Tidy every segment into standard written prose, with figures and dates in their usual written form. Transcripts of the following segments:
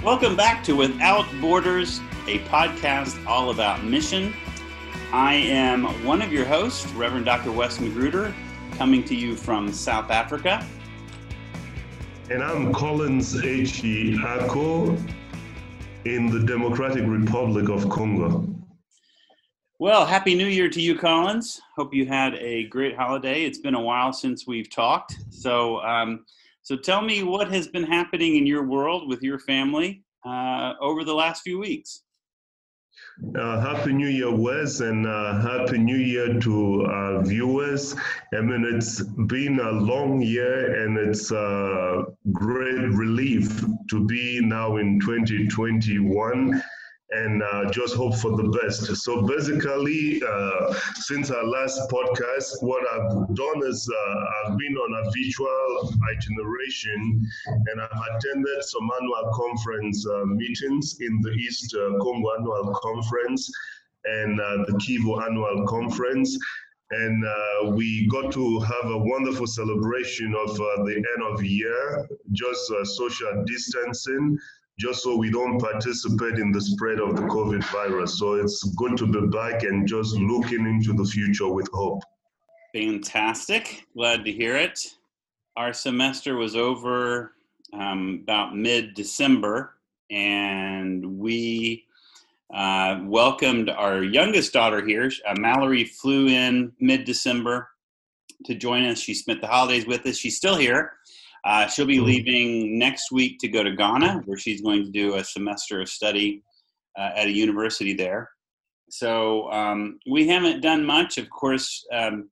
Welcome back to Without Borders, a podcast all about mission. I am one of your hosts, Reverend Dr. Wes Magruder, coming to you from South Africa. And I'm Collins H.E. Ako in the Democratic Republic of Congo. Well, Happy New Year to you, Collins. Hope you had a great holiday. It's been a while since we've talked. So tell me what has been happening in your world with your family over the last few weeks. Happy New Year, Wes, and Happy New Year to our viewers. I mean, it's been a long year, and it's a great relief to be now in 2021. And just hope for the best. So basically, since our last podcast, what I've done is I've been on a virtual itineration, and I've attended some annual conference meetings in the East Congo Annual Conference and the Kivu Annual Conference. And we got to have a wonderful celebration of the end of the year, just social distancing, just so we don't participate in the spread of the COVID virus. So it's good to be back and just looking into the future with hope. Fantastic. Glad to hear it. Our semester was over about mid-December, and we welcomed our youngest daughter here. Mallory flew in mid-December to join us. She spent the holidays with us. She's still here. She'll be leaving next week to go to Ghana, where she's going to do a semester of study at a university there. So we haven't done much. Of course,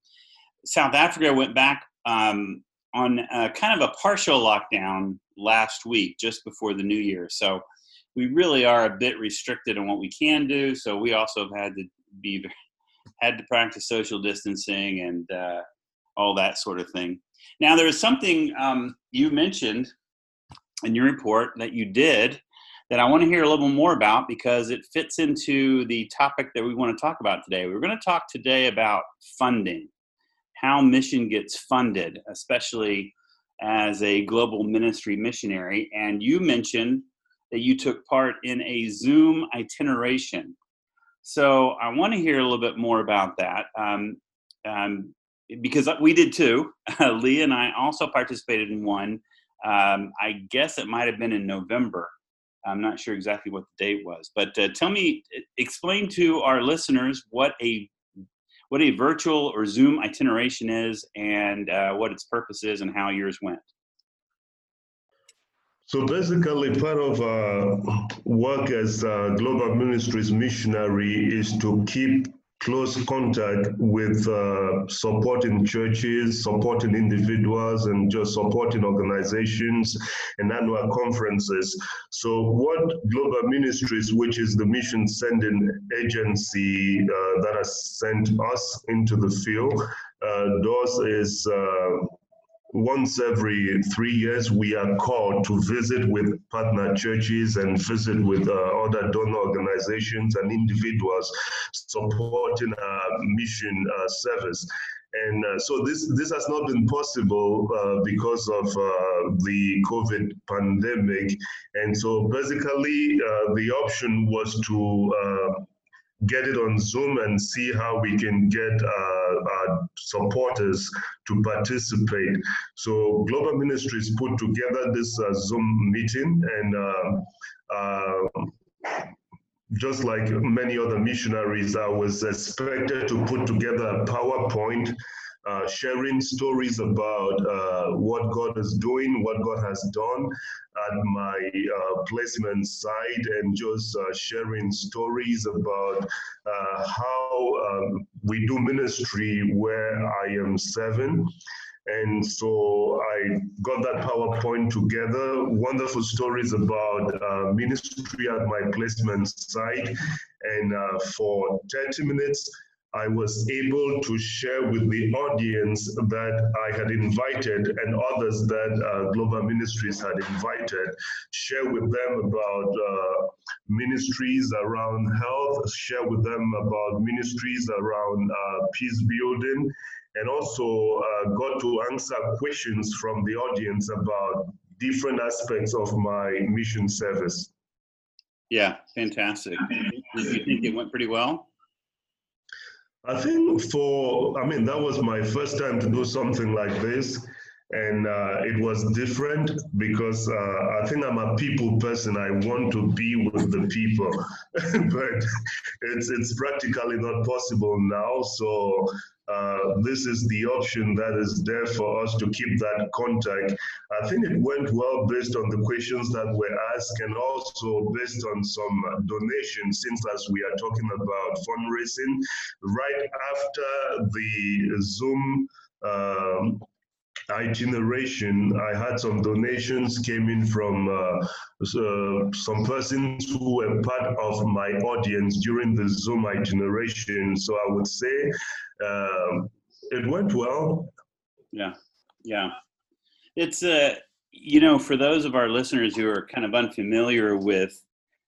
South Africa went back on kind of a partial lockdown last week, just before the new year. So we really are a bit restricted on what we can do. So we also have had to practice social distancing and all that sort of thing. Now, there is something you mentioned in your report that you did that I want to hear a little more about, because it fits into the topic that we want to talk about today. We're going to talk today about funding, how mission gets funded, especially as a global ministry missionary. And you mentioned that you took part in a Zoom itineration. So I want to hear a little bit more about that. Because we did too. Leah and I also participated in one. I guess it might have been in November. I'm not sure exactly what the date was, but explain to our listeners what a virtual or Zoom itineration is, and what its purpose is, and how yours went. So basically, part of our work as Global Ministries missionary is to keep close contact with supporting churches, supporting individuals, and just supporting organizations and annual conferences. So what Global Ministries, which is the mission sending agency that has sent us into the field, does is once every 3 years, we are called to visit with partner churches and visit with other donor organizations and individuals supporting our mission service. And so this has not been possible because of the COVID pandemic. And so basically, the option was to get it on Zoom and see how we can get our supporters to participate. So Global Ministries put together this Zoom meeting, and just like many other missionaries, I was expected to put together a PowerPoint sharing stories about what God is doing, what God has done at my placement site, and just sharing stories about how we do ministry where I am serving. And so I got that PowerPoint together, wonderful stories about ministry at my placement site. And for 30 minutes, I was able to share with the audience that I had invited and others that Global Ministries had invited, share with them about ministries around health, share with them about ministries around peace building, and also got to answer questions from the audience about different aspects of my mission service. Yeah, fantastic. Did you think it went pretty well? I think that was my first time to do something like this. And it was different because I think I'm a people person. I want to be with the people, but it's practically not possible now. So this is the option that is there for us to keep that contact. I think it went well based on the questions that were asked and also based on some donations, since as we are talking about fundraising, right after the Zoom itineration, I had some donations came in from some persons who were part of my audience during the Zoom itineration. So I would say it went well. Yeah, yeah. It's for those of our listeners who are kind of unfamiliar with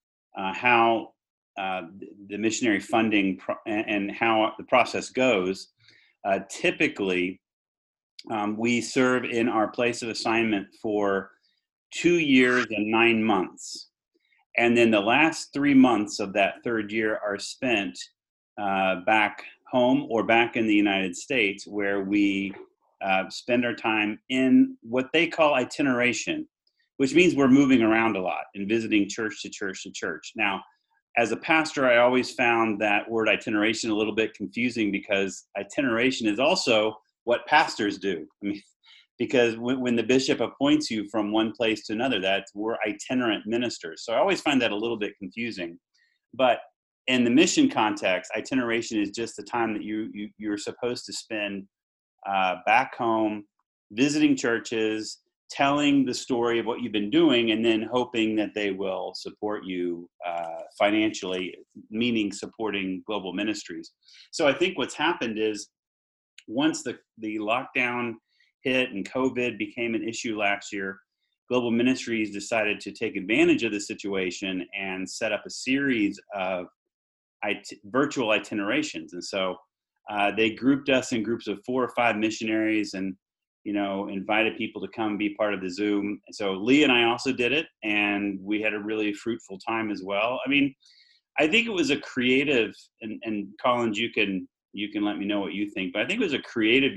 how the missionary funding and how the process goes, typically we serve in our place of assignment for 2 years and 9 months. And then the last 3 months of that third year are spent back home or back in the United States, where we spend our time in what they call itineration, which means we're moving around a lot and visiting church to church to church. Now, as a pastor, I always found that word itineration a little bit confusing, because itineration is also what pastors do. I mean, because when the bishop appoints you from one place to another, we're itinerant ministers. So I always find that a little bit confusing. But in the mission context, itineration is just the time that you're supposed to spend back home, visiting churches, telling the story of what you've been doing, and then hoping that they will support you financially, meaning supporting global ministries. So I think what's happened is, once the lockdown hit and COVID became an issue last year, Global Ministries decided to take advantage of the situation and set up a series of virtual itinerations. And so they grouped us in groups of 4 or 5 missionaries, and invited people to come be part of the Zoom. And so Lee and I also did it, and we had a really fruitful time as well. I mean, I think it was a creative, and Collins, you can let me know what you think, but I think it was a creative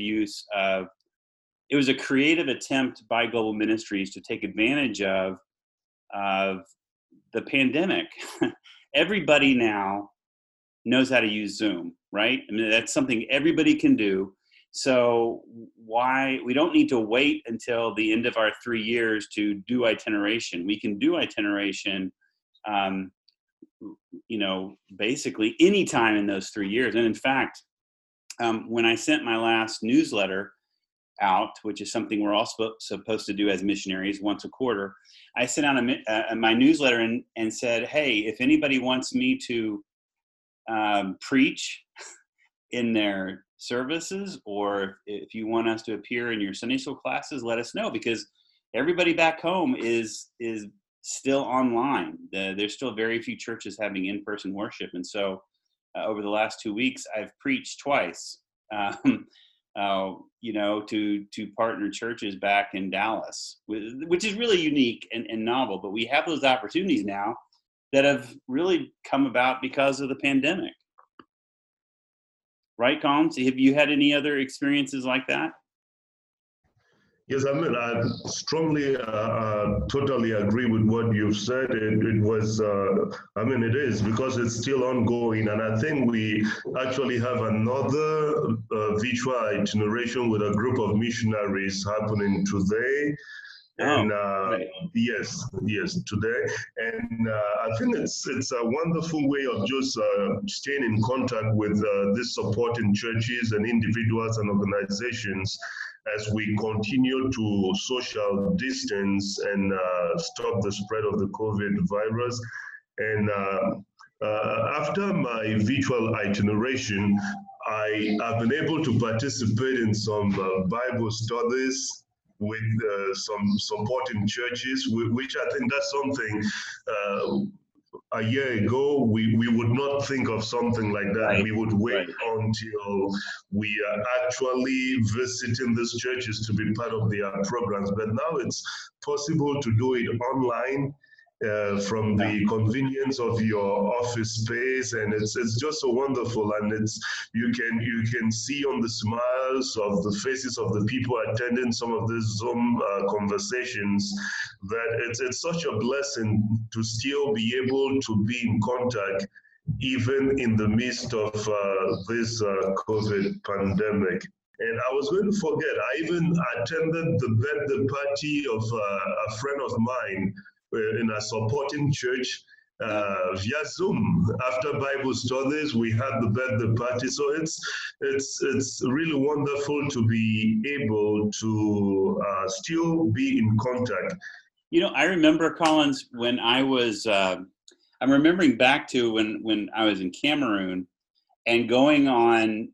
it was a creative attempt by Global Ministries to take advantage of the pandemic. Everybody now knows how to use Zoom, right? I mean, that's something everybody can do. So why we don't need to wait until the end of our 3 years to do itineration. We can do itineration, basically anytime in those 3 years. And in fact, when I sent my last newsletter out, which is something we're all supposed to do as missionaries once a quarter, I sent out my newsletter and said, hey, if anybody wants me to preach in their services, or if you want us to appear in your Sunday school classes, let us know, because everybody back home is still online. There's still very few churches having in-person worship. And so over the last 2 weeks, I've preached twice, to partner churches back in Dallas, which is really unique and novel. But we have those opportunities now that have really come about because of the pandemic. Right, Collins? Have you had any other experiences like that? Yes, I strongly, totally agree with what you've said. It was, it is, because it's still ongoing. And I think we actually have another virtual itineration with a group of missionaries happening today. And right. yes, today. And I think it's a wonderful way of just staying in contact with these supporting churches and individuals and organizations as we continue to social distance and stop the spread of the COVID virus. And after my virtual itineration, I have been able to participate in some Bible studies with some supporting churches, which I think that's something a year ago, we would not think of something like that. Right. We would wait until we are actually visiting these churches to be part of their programs. But now it's possible to do it online. from the convenience of your office space, and it's just so wonderful. And you can see on the smiles of the faces of the people attending some of these Zoom conversations that it's such a blessing to still be able to be in contact even in the midst of this COVID pandemic. And I was going to forget, I even attended the birthday party of a friend of mine in a supporting church via Zoom. After Bible studies, we had the birthday party. So it's really wonderful to be able to still be in contact. You know, I remember, Collins, when I was, I'm remembering back to when I was in Cameroon and going on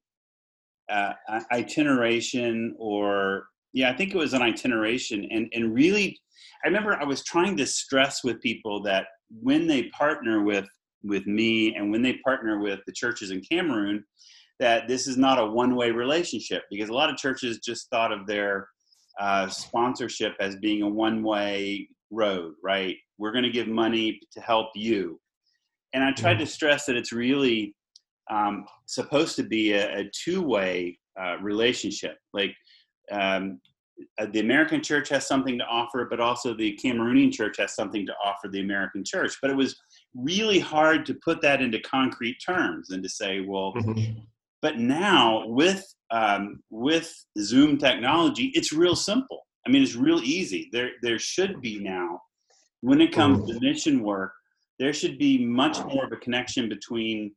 itineration, I think it was an itineration, and really, I remember I was trying to stress with people that when they partner with me and when they partner with the churches in Cameroon, that this is not a one-way relationship, because a lot of churches just thought of their sponsorship as being a one-way road, right? We're going to give money to help you. And I tried to stress that it's really supposed to be a two-way relationship. Like the American church has something to offer, but also the Cameroonian church has something to offer the American church. But it was really hard to put that into concrete terms and to say, well, but now with Zoom technology, it's real simple. I mean, it's real easy. There should be now, when it comes to mission work, there should be much more of a connection between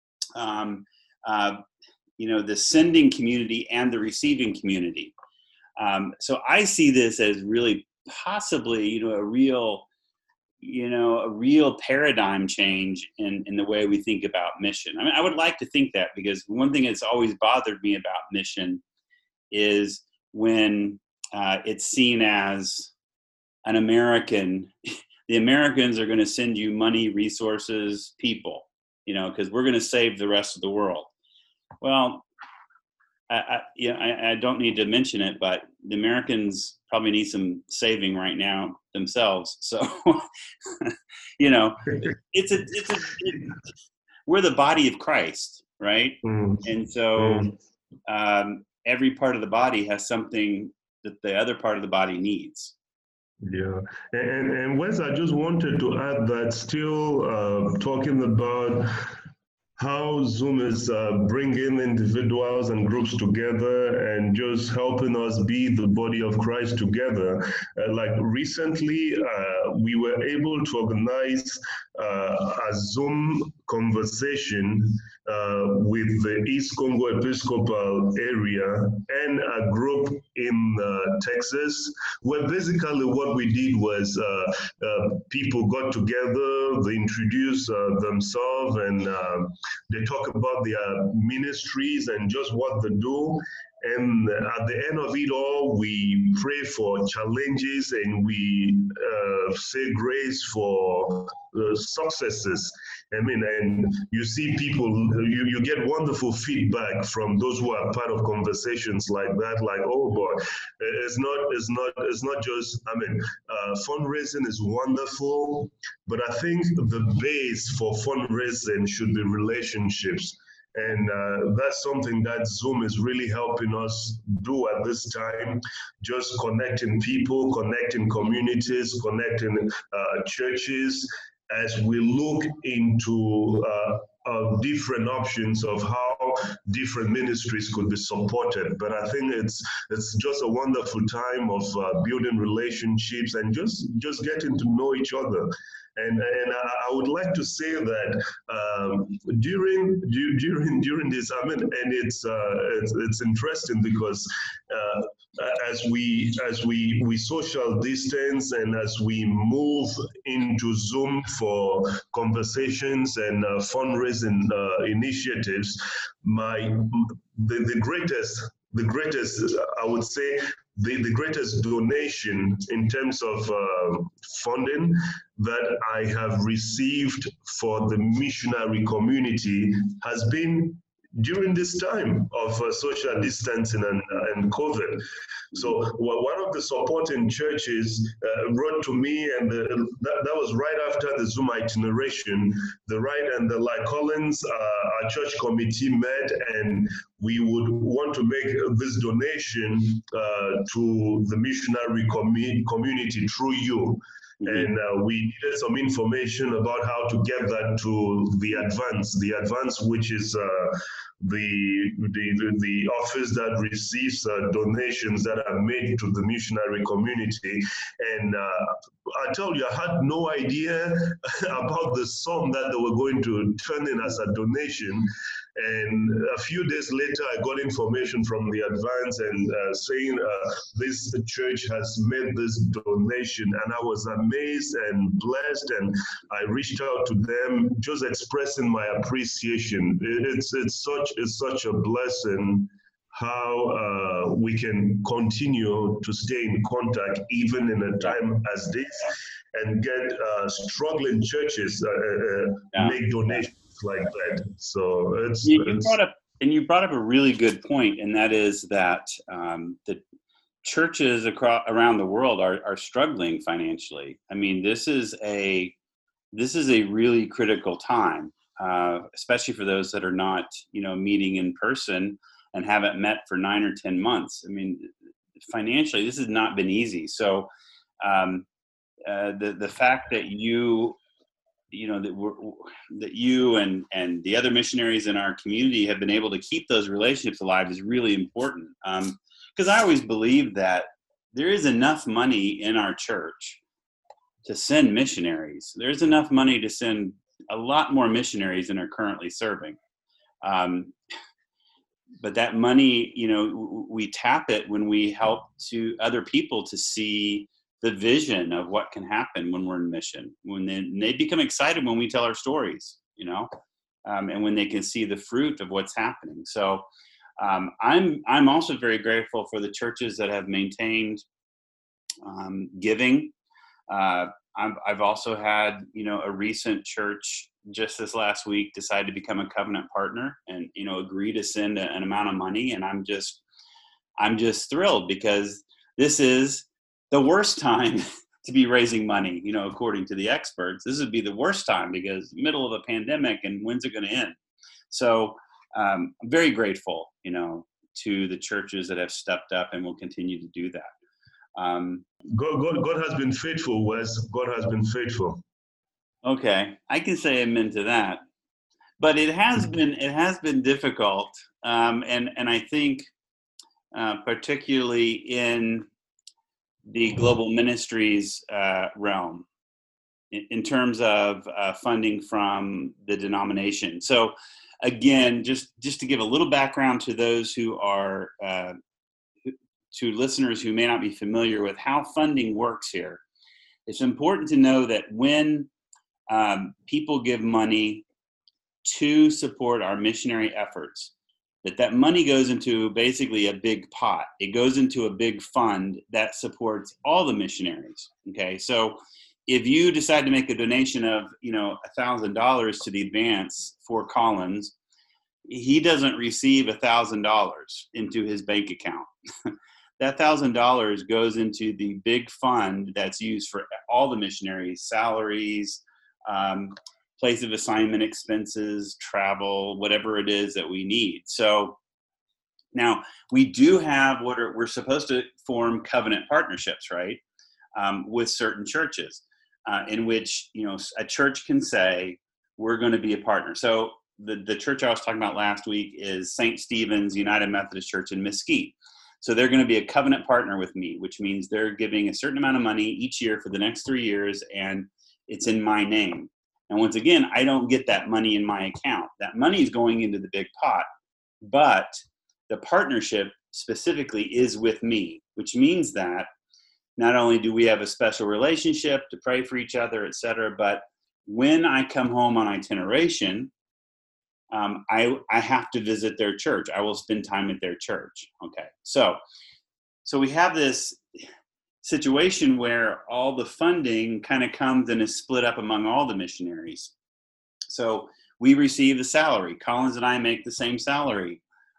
the sending community and the receiving community. So I see this as really possibly, a real paradigm change in the way we think about mission. I mean, I would like to think that, because one thing that's always bothered me about mission is when it's seen as an American. The Americans are going to send you money, resources, people, because we're going to save the rest of the world. Well, I don't need to mention it, but the Americans probably need some saving right now themselves. So, we're the body of Christ, right? And so every part of the body has something that the other part of the body needs. Yeah, and Wes, I just wanted to add that still talking about how Zoom is bringing individuals and groups together and just helping us be the body of Christ together. Like recently, we were able to organize a Zoom conversation with the East Congo Episcopal area and a group in Texas, where basically what we did was people got together, they introduced themselves, and they talk about their ministries and just what they do. And at the end of it all, we pray for challenges and we say grace for successes. I mean, and you see people, you get wonderful feedback from those who are part of conversations like that, like, oh boy, it's not just, I mean, fundraising is wonderful, but I think the base for fundraising should be relationships. And that's something that Zoom is really helping us do at this time, just connecting people, connecting communities, connecting churches, as we look into different options of how different ministries could be supported. But I think it's just a wonderful time of building relationships and just getting to know each other. And I would like to say that during this, I mean, and it's interesting because as we social distance and as we move into Zoom for conversations and fundraising initiatives, the greatest, I would say, the greatest donation in terms of funding that I have received for the missionary community has been during this time of social distancing and COVID. So one of the supporting churches wrote to me, and that was right after the Zoom itineration. The Wright and the Ly Collins, our church committee met, and we would want to make this donation to the missionary community through you. And we needed some information about how to get that to the advance, which is the office that receives donations that are made to the missionary community. And I tell you, I had no idea about the sum that they were going to turn in as a donation. And a few days later, I got information from the advance and saying this church has made this donation, and I was amazed and blessed. And I reached out to them, just expressing my appreciation. It's such a blessing how we can continue to stay in contact even in a time as this, and get struggling churches make donations like that. So you brought up a really good point, and that is that the churches around the world are struggling financially. I mean, this is a really critical time, especially for those that are not, meeting in person and haven't met for 9 or 10 months. I mean, financially, this has not been easy. So the fact that that you and the other missionaries in our community have been able to keep those relationships alive is really important. Because I always believe that there is enough money in our church to send missionaries. There's enough money to send a lot more missionaries than are currently serving. But that money, we tap it when we help to other people to see the vision of what can happen when we're in mission, when they become excited when we tell our stories, and when they can see the fruit of what's happening. So I'm also very grateful for the churches that have maintained giving. I've also had, a recent church just this last week decide to become a covenant partner and, agree to send an amount of money. And I'm just thrilled, because this is the worst time to be raising money, according to the experts. This would be the worst time, because middle of a pandemic, and when's it going to end? So I'm very grateful, to the churches that have stepped up and will continue to do that. God has been faithful, Wes. God has been faithful. Okay, I can say amen to that. But it has been difficult, and I think particularly in the global ministries realm, in terms of funding from the denomination. So again, just to give a little background to those who are to listeners who may not be familiar with how funding works here, it's important to know that when people give money to support our missionary efforts, that money goes into basically a big pot. It goes into a big fund that supports all the missionaries. Okay, so if you decide to make a donation of $1,000 to the advance for Collins, he doesn't receive $1,000 into his bank account. That $1,000 goes into the big fund that's used for all the missionaries' salaries, place of assignment expenses, travel, whatever it is that we need. So now we do have we're supposed to form covenant partnerships, right? With certain churches, in which, a church can say, we're going to be a partner. So the church I was talking about last week is St. Stephen's United Methodist Church in Mesquite. So they're going to be a covenant partner with me, which means they're giving a certain amount of money each year for the next 3 years, and it's in my name. And once again, I don't get that money in my account. That money is going into the big pot, but the partnership specifically is with me, which means that not only do we have a special relationship to pray for each other, et cetera, but when I come home on itineration, I have to visit their church. I will spend time at their church. Okay, so we have this situation where all the funding kind of comes and is split up among all the missionaries. So we receive the salary. Collins and I make the same salary.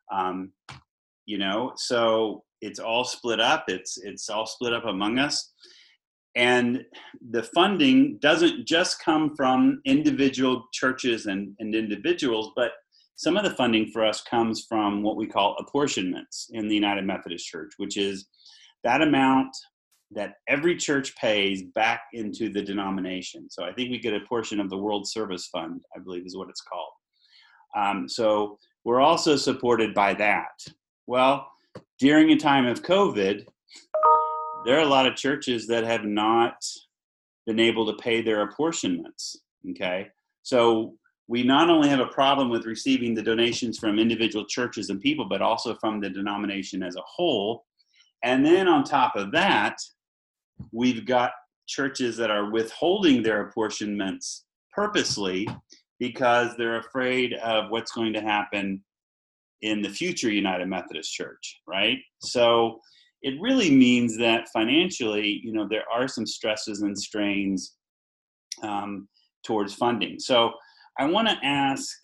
So it's all split up. It's all split up among us. And the funding doesn't just come from individual churches and individuals, but some of the funding for us comes from what we call apportionments in the United Methodist Church, which is that amount that every church pays back into the denomination. So I think we get a portion of the World Service Fund, I believe is what it's called. So we're also supported by that. Well, during a time of COVID, there are a lot of churches that have not been able to pay their apportionments, okay? So we not only have a problem with receiving the donations from individual churches and people, but also from the denomination as a whole. And then on top of that, we've got churches that are withholding their apportionments purposely because they're afraid of what's going to happen in the future United Methodist Church, right? So it really means that financially, there are some stresses and strains towards funding. So I want to ask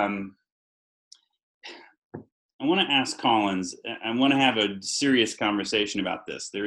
Collins. I want to have a serious conversation about this. There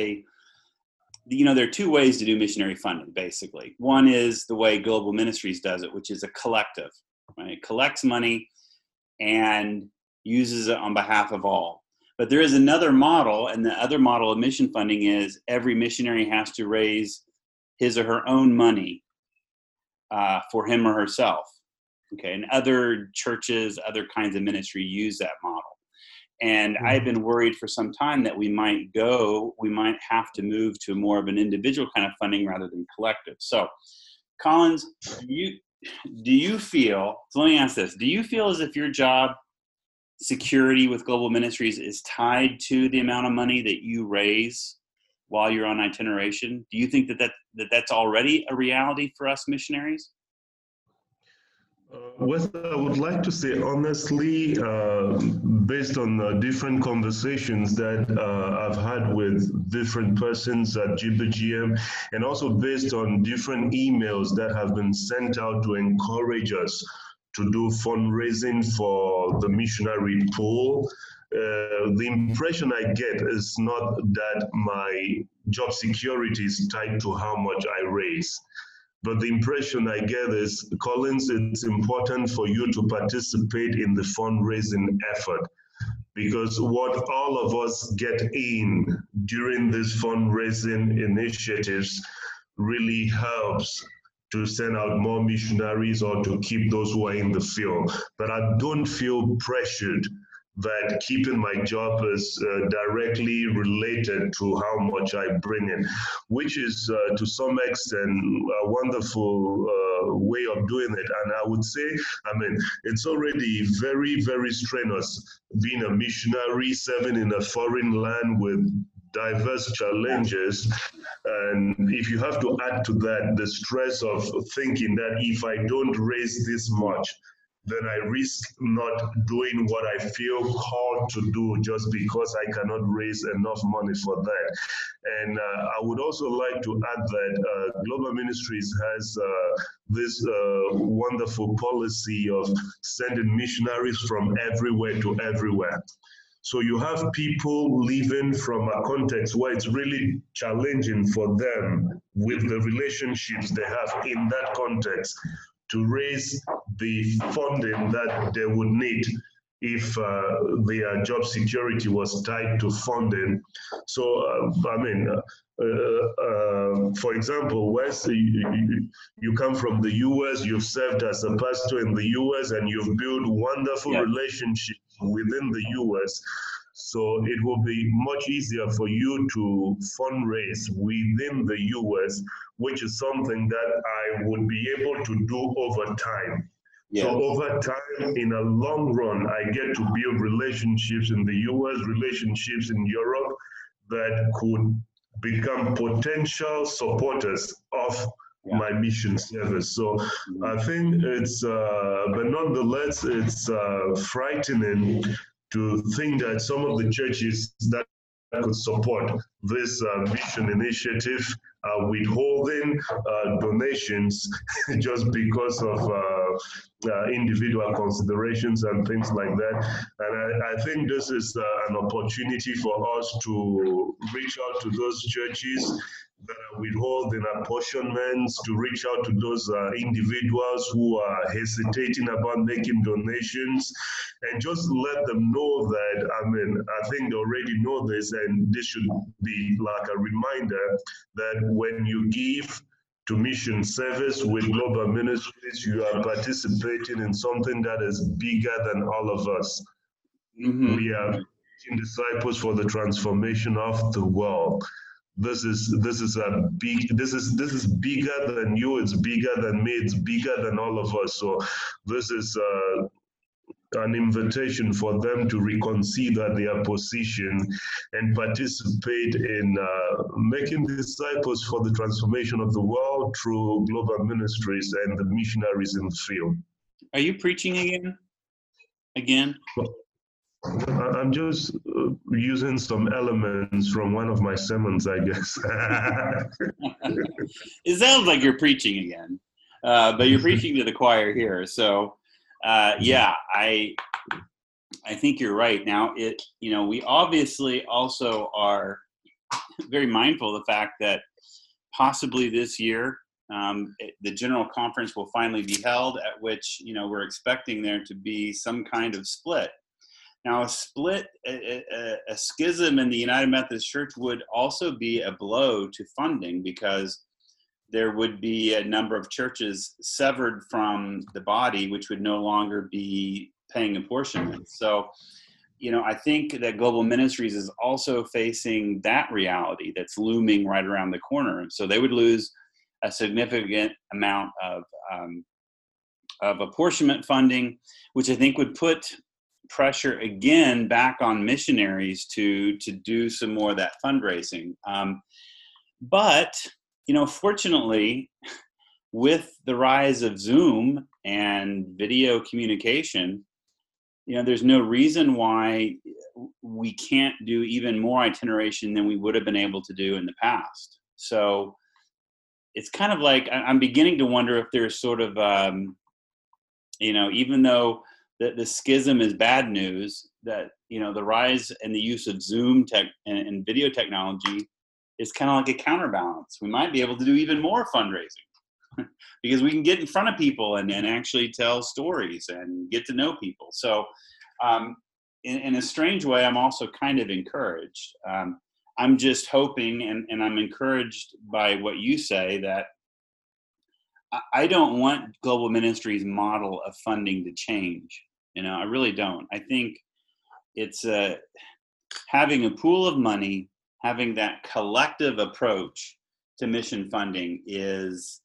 are two ways to do missionary funding, basically. One is the way Global Ministries does it, which is a collective, right? It collects money and uses it on behalf of all. But there is another model, and the other model of mission funding is every missionary has to raise his or her own money for him or herself. Okay, and other churches, other kinds of ministry use that model. And I've been worried for some time that we might have to move to more of an individual kind of funding rather than collective. So, Collins, do you feel, so let me ask this, do you feel as if your job security with Global Ministries is tied to the amount of money that you raise while you're on itineration? Do you think that's already a reality for us missionaries? Well, I would like to say honestly, based on different conversations that I've had with different persons at GBGM, and also based on different emails that have been sent out to encourage us to do fundraising for the missionary pool, the impression I get is not that my job security is tied to how much I raise. But the impression I get is, Collins, it's important for you to participate in the fundraising effort, because what all of us get in during these fundraising initiatives really helps to send out more missionaries or to keep those who are in the field. But I don't feel pressured that keeping my job is directly related to how much I bring in, which is to some extent a wonderful way of doing it. And I would say, it's already very, very strenuous being a missionary, serving in a foreign land with diverse challenges. And if you have to add to that the stress of thinking that if I don't raise this much, then I risk not doing what I feel called to do just because I cannot raise enough money for that. And I would also like to add that Global Ministries has this wonderful policy of sending missionaries from everywhere to everywhere. So you have people living from a context where it's really challenging for them with the relationships they have in that context to raise the funding that they would need if their job security was tied to funding. So, for example, Wes, you come from the US, you've served as a pastor in the US, and you've built wonderful relationships within the US. So it will be much easier for you to fundraise within the US, which is something that I would be able to do over time. Yeah. So over time, in a long run, I get to build relationships in the US, relationships in Europe that could become potential supporters of my mission service. So I think it's, but nonetheless, it's frightening to think that some of the churches that could support this mission initiative are withholding donations just because of individual considerations and things like that. And I think this is an opportunity for us to reach out to those churches that are withholding apportionments, to reach out to those individuals who are hesitating about making donations, and just let them know that, I think they already know this, and this should be like a reminder that when you give to mission service with Global Ministries, you are participating in something that is bigger than all of us. Mm-hmm. We are making disciples for the transformation of the world. This is bigger than you, it's bigger than me, it's bigger than all of us. So this is an invitation for them to reconsider their position and participate in making disciples for the transformation of the world through Global Ministries and the missionaries in the field. Are you preaching again? I'm just using some elements from one of my sermons, I guess. It sounds like you're preaching again, but you're preaching to the choir here. So, yeah, I think you're right. Now, we obviously also are very mindful of the fact that possibly this year, the General Conference will finally be held, at which, we're expecting there to be some kind of split. Now, a split, a schism in the United Methodist Church would also be a blow to funding, because there would be a number of churches severed from the body, which would no longer be paying apportionment. So, I think that Global Ministries is also facing that reality that's looming right around the corner. And so they would lose a significant amount of apportionment funding, which I think would put pressure again back on missionaries to do some more of that fundraising. But, fortunately, with the rise of Zoom and video communication, there's no reason why we can't do even more itineration than we would have been able to do in the past. So it's kind of like, I'm beginning to wonder if there's sort of, even though the schism is bad news, that, the rise and the use of Zoom tech and video technology is kind of like a counterbalance. We might be able to do even more fundraising because we can get in front of people and actually tell stories and get to know people. So in a strange way, I'm also kind of encouraged. I'm just hoping, and I'm encouraged by what you say, that I don't want Global Ministries' model of funding to change. I really don't. I think it's having a pool of money, having that collective approach to mission funding is,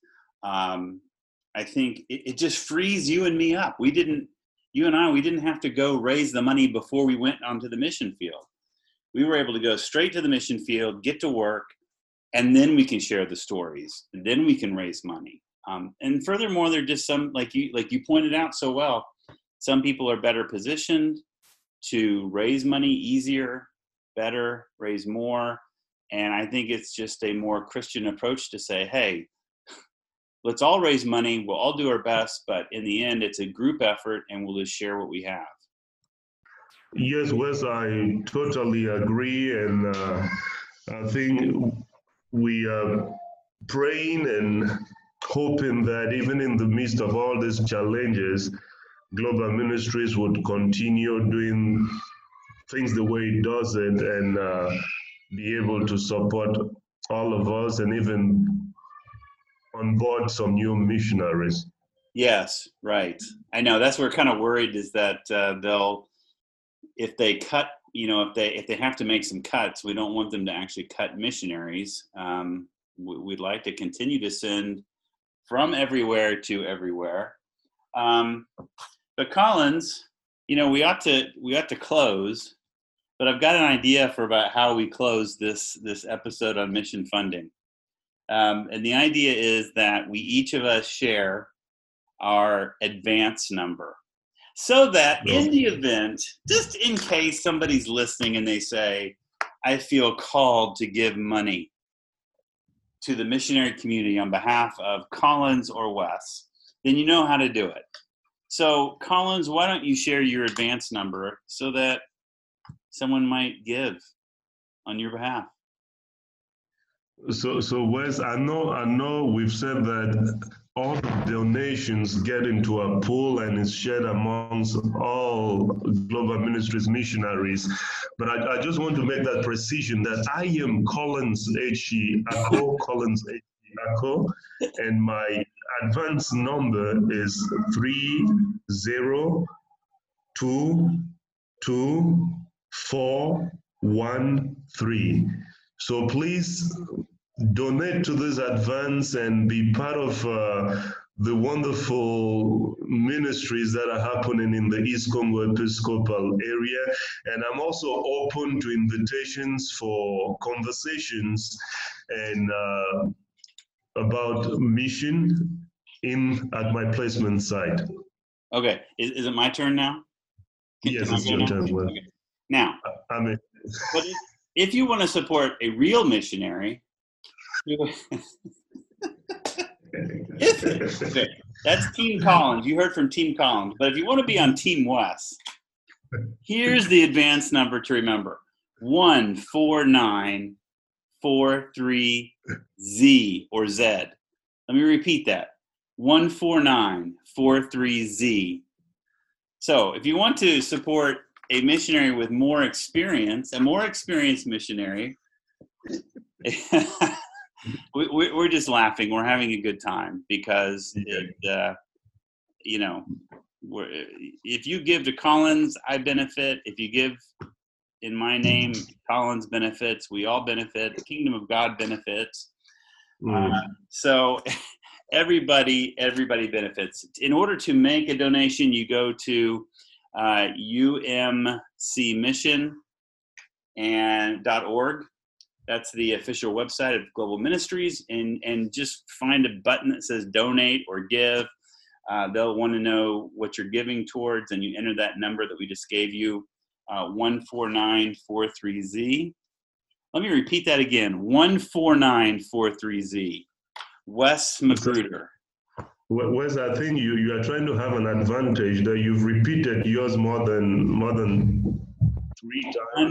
I think it just frees you and me up. We didn't have to go raise the money before we went onto the mission field. We were able to go straight to the mission field, get to work, and then we can share the stories. And then we can raise money. And furthermore, there are just some, like you pointed out so well, some people are better positioned to raise money easier, better, raise more. And I think it's just a more Christian approach to say, hey, let's all raise money. We'll all do our best. But in the end, it's a group effort, and we'll just share what we have. Yes, Wes, I totally agree. And I think we are praying and hoping that even in the midst of all these challenges, Global Ministries would continue doing things the way it does it, and be able to support all of us and even onboard some new missionaries. Yes, right. I know that's where we're kind of worried, is that if they cut, if they have to make some cuts, we don't want them to actually cut missionaries. We'd like to continue to send from everywhere to everywhere. But Collins, we ought to close, but I've got an idea for about how we close this episode on mission funding. And the idea is that we each of us share our advance number, so that in the event, just in case somebody's listening and they say, I feel called to give money to the missionary community on behalf of Collins or Wes, then you know how to do it. So, Collins, why don't you share your advance number so that someone might give on your behalf? So Wes, I know we've said that all the donations get into a pool and is shared amongst all Global Ministries missionaries, but I just want to make that precision that I am Collins H.E. Ako, Collins H.E. Ako, and my advance number is 30224113. So please donate to this advance and be part of the wonderful ministries that are happening in the East Congo Episcopal area. And I'm also open to invitations for conversations and about mission at my placement site. Okay, is it my turn now? Yes, it's your turn. Well, okay. Now, I mean, but if you want to support a real missionary, okay, that's Team Collins. You heard from Team Collins. But if you want to be on Team Wes, here's the advance number to remember: 14943Z or Z. Let me repeat that: 14943Z. So if you want to support a missionary with more experience, a more experienced missionary, we're just laughing. We're having a good time because, if you give to Collins, I benefit. If you give in my name, Collins benefits. We all benefit. The kingdom of God benefits. So everybody benefits. In order to make a donation, you go to umcmission.org. That's the official website of Global Ministries, and just find a button that says donate or give. They'll want to know what you're giving towards, and you enter that number that we just gave you, 14943Z. Let me repeat that again, 14943Z. Wes Magruder. Wes, I think you are trying to have an advantage that you've repeated yours more than 3 times.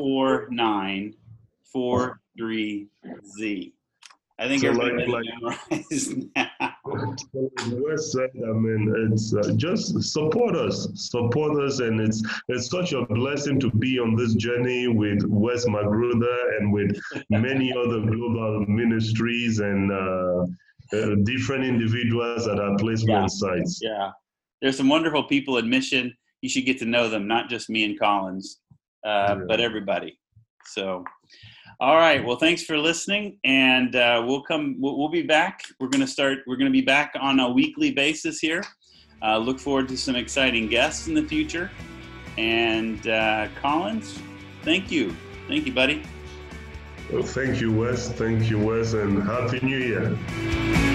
14943Z. I think everybody memorized now. Wes said, I mean, it's just support us, and it's such a blessing to be on this journey with Wes Magruder and with many other global ministries and different individuals at our placement sites. Yeah, there's some wonderful people in mission. You should get to know them, not just me and Collins, but everybody. So. All right. Well, thanks for listening, and we'll be back. We're going to be back on a weekly basis here. Look forward to some exciting guests in the future. And Collins, thank you, buddy. Well, thank you, Wes. And Happy New Year.